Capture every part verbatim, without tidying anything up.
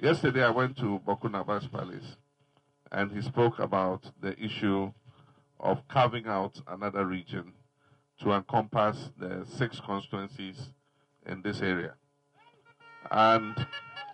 Yesterday, I went to Bokunaba's palace, and he spoke about the issue of carving out another region to encompass the six constituencies in this area. And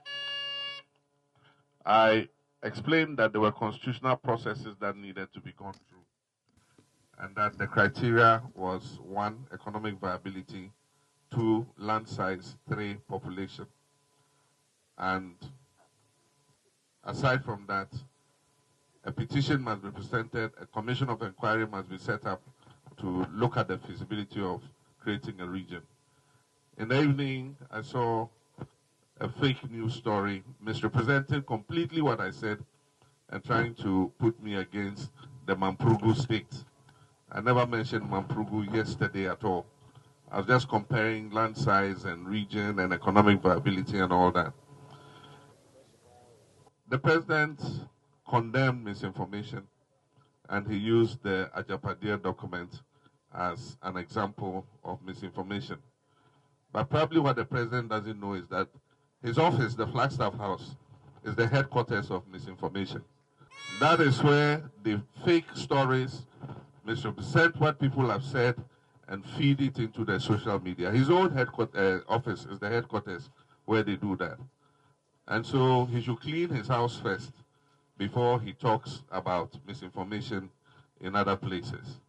I explained that there were constitutional processes that needed to be gone through, and that the criteria was one, economic viability, two, land size, three, population. And aside from that, a petition must be presented, a commission of inquiry must be set up to look at the feasibility of creating a region. In the evening, I saw a fake news story misrepresenting completely what I said and trying to put me against the Mamprugu state. I never mentioned Mamprugu yesterday at all. I was just comparing land size and region and economic viability and all that. The president condemned misinformation, and he used the Ajapadia document as an example of misinformation. But probably what the president doesn't know is that his office, the Flagstaff House, is the headquarters of misinformation. That is where the fake stories misrepresent what people have said and feed it into the social media. His own headquarters, uh, office is the headquarters where they do that. And so he should clean his house first before he talks about misinformation in other places.